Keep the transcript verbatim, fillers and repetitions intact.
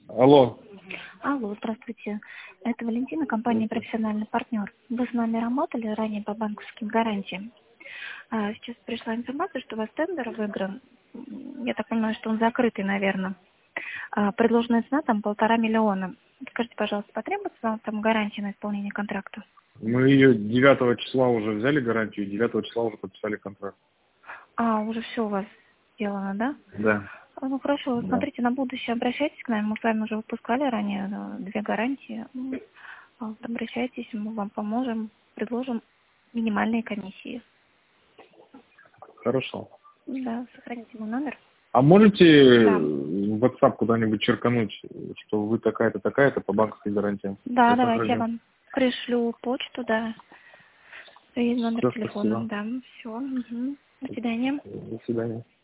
Алло. Алло, здравствуйте. Это Валентина, компания «Профессиональный партнер». Вы с нами работали ранее по банковским гарантиям. А, сейчас пришла информация, что у вас тендер выигран. Я так понимаю, что он закрытый, наверное. А, предложенная цена там полтора миллиона. Скажите, пожалуйста, потребуется вам там гарантия на исполнение контракта? Мы ее девятого числа уже взяли гарантию, девятого числа уже подписали контракт. А, уже все у вас сделано, да? Да. А, Ну хорошо, Да. смотрите, на будущее обращайтесь к нам. Мы с вами уже выпускали ранее э, две гарантии. Ну, а вот обращайтесь, мы вам поможем, предложим минимальные комиссии. Хорошо. Да, сохраните мой номер. А можете Да. в WhatsApp куда-нибудь черкануть, что вы такая-то, такая-то по банковской гарантии? Да, Я давайте я сохраню. вам пришлю почту, да, и номер Все, телефона, спасибо. да, все. До свидания. До свидания.